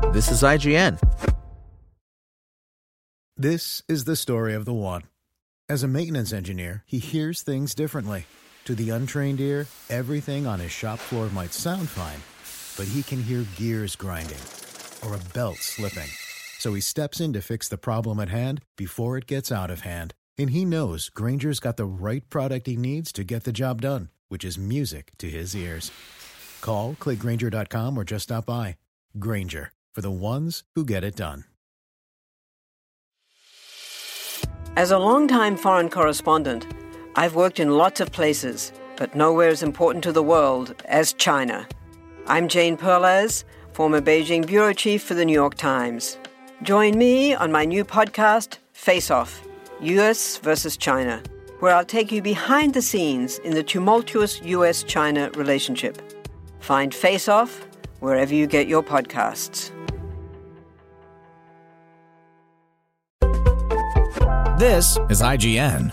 This is IGN. This is the story of the one. As a maintenance engineer, he hears things differently. To the untrained ear, everything on his shop floor might sound fine, but he can hear gears grinding or a belt slipping. So he steps in to fix the problem at hand before it gets out of hand. And he knows Grainger's got the right product he needs to get the job done, which is music to his ears. Call, click Grainger.com, or just stop by. Grainger, for the ones who get it done. As a longtime foreign correspondent, I've worked in lots of places, but nowhere as important to the world as China. I'm Jane Perlez, former Beijing bureau chief for the New York Times. Join me on my new podcast, Face Off, U.S. versus China, where I'll take you behind the scenes in the tumultuous U.S.-China relationship. Find Face Off wherever you get your podcasts. This is IGN.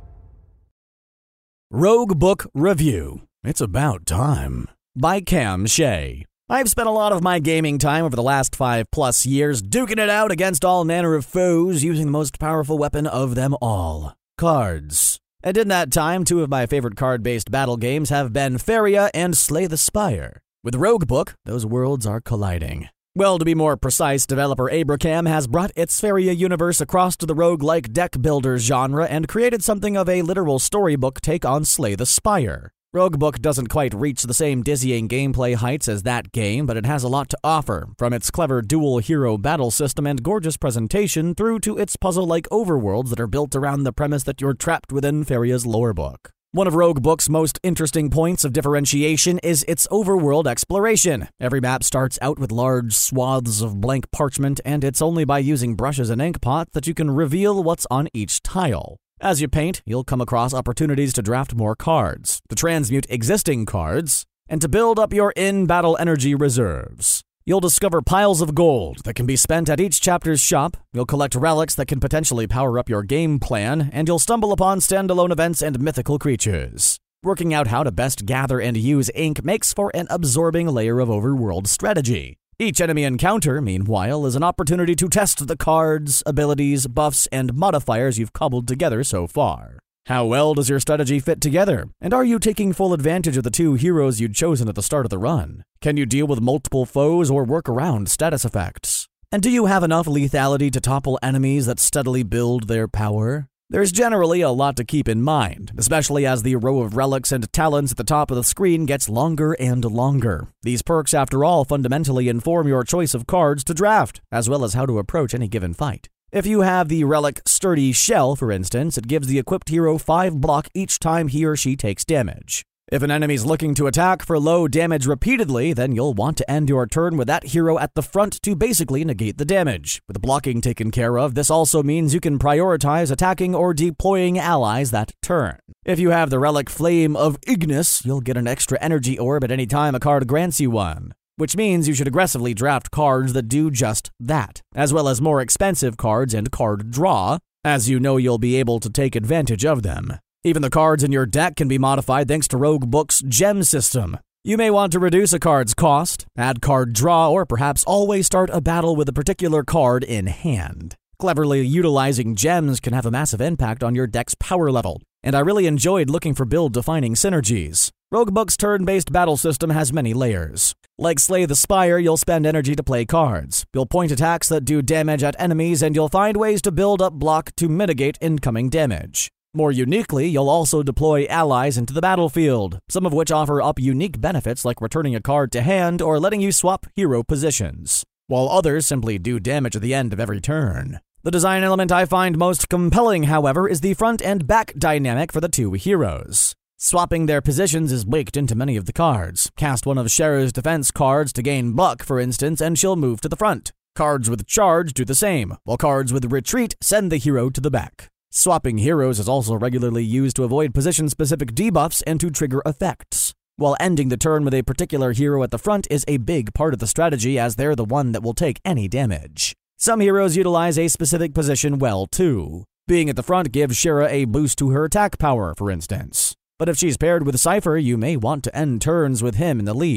Rogue Book Review. It's about time. By Cam Shea. I've spent a lot of my gaming time over the last 5+ years duking it out against all manner of foes using the most powerful weapon of them all. Cards. And in that time, two of my favorite card-based battle games have been Faeria and Slay the Spire. With Rogue Book, those worlds are colliding. Well, to be more precise, developer Abracam has brought its Faeria universe across to the roguelike deck builder genre and created something of a literal storybook take on Slay the Spire. Rogue Book doesn't quite reach the same dizzying gameplay heights as that game, but it has a lot to offer, from its clever dual-hero battle system and gorgeous presentation through to its puzzle-like overworlds that are built around the premise that you're trapped within Faeria's lorebook. One of Rogue Book's most interesting points of differentiation is its overworld exploration. Every map starts out with large swaths of blank parchment, and it's only by using brushes and ink pots that you can reveal what's on each tile. As you paint, you'll come across opportunities to draft more cards, to transmute existing cards, and to build up your in-battle energy reserves. You'll discover piles of gold that can be spent at each chapter's shop, you'll collect relics that can potentially power up your game plan, and you'll stumble upon standalone events and mythical creatures. Working out how to best gather and use ink makes for an absorbing layer of overworld strategy. Each enemy encounter, meanwhile, is an opportunity to test the cards, abilities, buffs, and modifiers you've cobbled together so far. How well does your strategy fit together? And are you taking full advantage of the two heroes you'd chosen at the start of the run? Can you deal with multiple foes or work around status effects? And do you have enough lethality to topple enemies that steadily build their power? There's generally a lot to keep in mind, especially as the row of relics and talents at the top of the screen gets longer and longer. These perks, after all, fundamentally inform your choice of cards to draft, as well as how to approach any given fight. If you have the relic Sturdy Shell, for instance, it gives the equipped hero 5 block each time he or she takes damage. If an enemy's looking to attack for low damage repeatedly, then you'll want to end your turn with that hero at the front to basically negate the damage. With the blocking taken care of, this also means you can prioritize attacking or deploying allies that turn. If you have the relic Flame of Ignis, you'll get an extra energy orb at any time a card grants you one, which means you should aggressively draft cards that do just that, as well as more expensive cards and card draw, as you know you'll be able to take advantage of them. Even the cards in your deck can be modified thanks to Rogue Book's gem system. You may want to reduce a card's cost, add card draw, or perhaps always start a battle with a particular card in hand. Cleverly utilizing gems can have a massive impact on your deck's power level, and I really enjoyed looking for build-defining synergies. Rogue Book's turn-based battle system has many layers. Like Slay the Spire, you'll spend energy to play cards. You'll point attacks that do damage at enemies, and you'll find ways to build up block to mitigate incoming damage. More uniquely, you'll also deploy allies into the battlefield, some of which offer up unique benefits like returning a card to hand or letting you swap hero positions, while others simply do damage at the end of every turn. The design element I find most compelling, however, is the front and back dynamic for the two heroes. Swapping their positions is baked into many of the cards. Cast one of Shera's defense cards to gain buck, for instance, and she'll move to the front. Cards with charge do the same, while cards with retreat send the hero to the back. Swapping heroes is also regularly used to avoid position-specific debuffs and to trigger effects, while ending the turn with a particular hero at the front is a big part of the strategy, as they're the one that will take any damage. Some heroes utilize a specific position well, too. Being at the front gives Shera a boost to her attack power, for instance. But if she's paired with Cypher, you may want to end turns with him in the lead.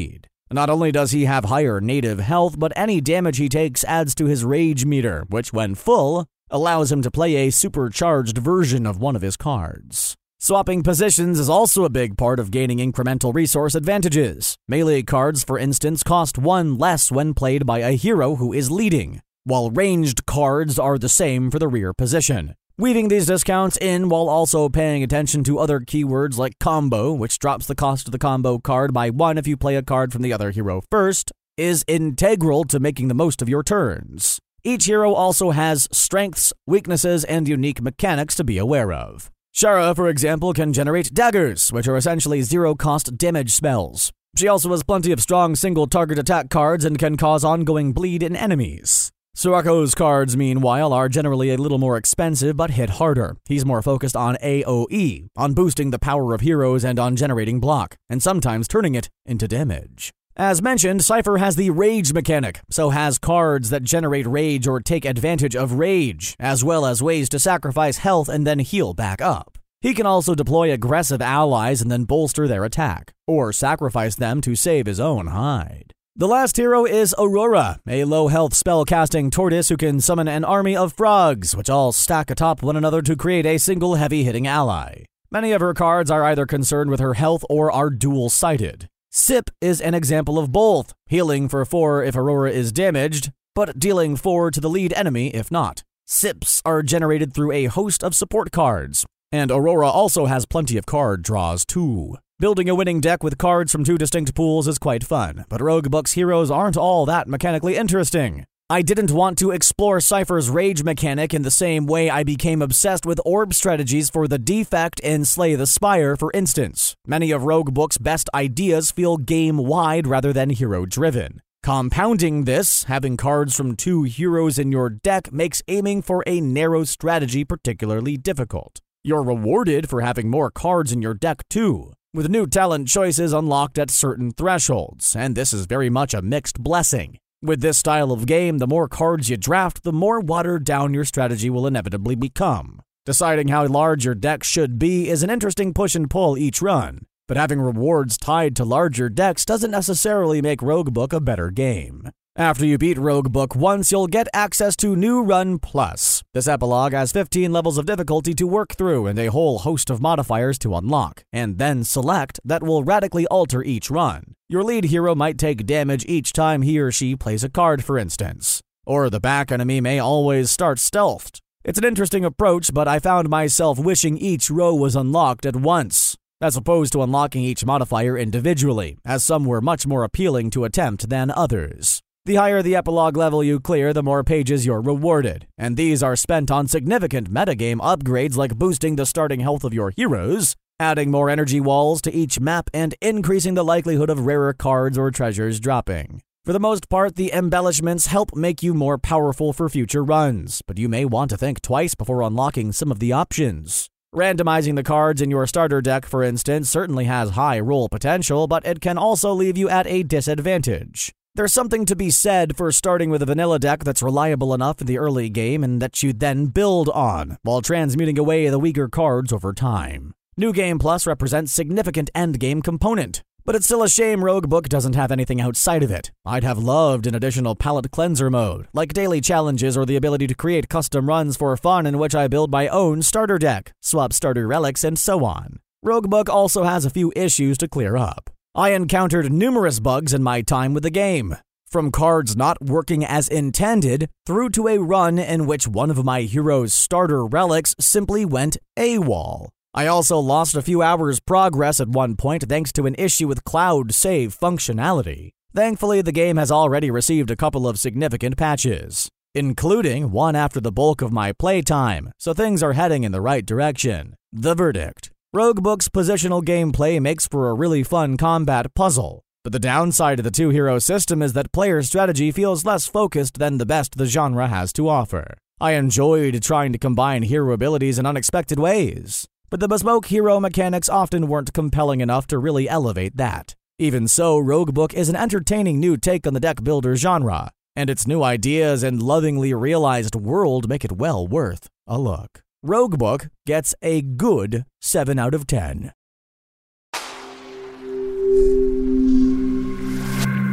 Not only does he have higher native health, but any damage he takes adds to his rage meter, which when full, allows him to play a supercharged version of one of his cards. Swapping positions is also a big part of gaining incremental resource advantages. Melee cards, for instance, cost 1 less when played by a hero who is leading, while ranged cards are the same for the rear position. Weaving these discounts in while also paying attention to other keywords like combo, which drops the cost of the combo card by 1 if you play a card from the other hero first, is integral to making the most of your turns. Each hero also has strengths, weaknesses, and unique mechanics to be aware of. Shara, for example, can generate daggers, which are essentially zero-cost damage spells. She also has plenty of strong single-target attack cards and can cause ongoing bleed in enemies. Surako's cards, meanwhile, are generally a little more expensive but hit harder. He's more focused on AoE, on boosting the power of heroes and on generating block, and sometimes turning it into damage. As mentioned, Cypher has the rage mechanic, so has cards that generate rage or take advantage of rage, as well as ways to sacrifice health and then heal back up. He can also deploy aggressive allies and then bolster their attack, or sacrifice them to save his own hide. The last hero is Aurora, a low-health spell-casting tortoise who can summon an army of frogs, which all stack atop one another to create a single heavy-hitting ally. Many of her cards are either concerned with her health or are dual-sided. Sip is an example of both, healing for 4 if Aurora is damaged, but dealing 4 to the lead enemy if not. Sips are generated through a host of support cards, and Aurora also has plenty of card draws too. Building a winning deck with cards from 2 distinct pools is quite fun, but Roguebook's heroes aren't all that mechanically interesting. I didn't want to explore Cypher's rage mechanic in the same way I became obsessed with orb strategies for the Defect and Slay the Spire, for instance. Many of Roguebook's best ideas feel game-wide rather than hero-driven. Compounding this, having cards from 2 heroes in your deck makes aiming for a narrow strategy particularly difficult. You're rewarded for having more cards in your deck too, with new talent choices unlocked at certain thresholds, and this is very much a mixed blessing. With this style of game, the more cards you draft, the more watered down your strategy will inevitably become. Deciding how large your deck should be is an interesting push and pull each run, but having rewards tied to larger decks doesn't necessarily make Roguebook a better game. After you beat Roguebook once, you'll get access to New Run Plus. This epilogue has 15 levels of difficulty to work through and a whole host of modifiers to unlock, and then select that will radically alter each run. Your lead hero might take damage each time he or she plays a card, for instance. Or the back enemy may always start stealthed. It's an interesting approach, but I found myself wishing each row was unlocked at once, as opposed to unlocking each modifier individually, as some were much more appealing to attempt than others. The higher the epilogue level you clear, the more pages you're rewarded, and these are spent on significant metagame upgrades like boosting the starting health of your heroes, adding more energy walls to each map, and increasing the likelihood of rarer cards or treasures dropping. For the most part, the embellishments help make you more powerful for future runs, but you may want to think twice before unlocking some of the options. Randomizing the cards in your starter deck, for instance, certainly has high roll potential, but it can also leave you at a disadvantage. There's something to be said for starting with a vanilla deck that's reliable enough in the early game and that you then build on, while transmuting away the weaker cards over time. New Game Plus represents significant endgame component, but it's still a shame Roguebook doesn't have anything outside of it. I'd have loved an additional palette cleanser mode, like daily challenges or the ability to create custom runs for fun in which I build my own starter deck, swap starter relics, and so on. Roguebook also has a few issues to clear up. I encountered numerous bugs in my time with the game, from cards not working as intended through to a run in which one of my hero's starter relics simply went AWOL. I also lost a few hours progress at one point thanks to an issue with cloud save functionality. Thankfully, the game has already received a couple of significant patches, including one after the bulk of my playtime, so things are heading in the right direction. The verdict: Roguebook's positional gameplay makes for a really fun combat puzzle, but the downside of the two-hero system is that player strategy feels less focused than the best the genre has to offer. I enjoyed trying to combine hero abilities in unexpected ways, but the bespoke hero mechanics often weren't compelling enough to really elevate that. Even so, Roguebook is an entertaining new take on the deck builder genre, and its new ideas and lovingly realized world make it well worth a look. Roguebook gets a good 7 out of 10.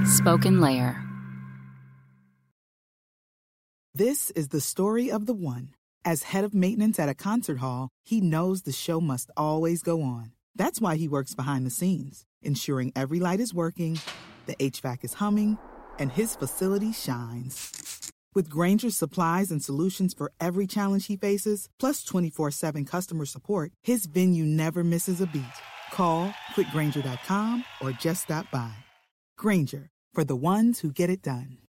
SpokenLayer. This is the story of the one. As head of maintenance at a concert hall, he knows the show must always go on. That's why he works behind the scenes, ensuring every light is working, the HVAC is humming, and his facility shines. With Grainger's supplies and solutions for every challenge he faces, plus 24/7 customer support, his venue never misses a beat. Call quickgrainger.com or just stop by. Grainger, for the ones who get it done.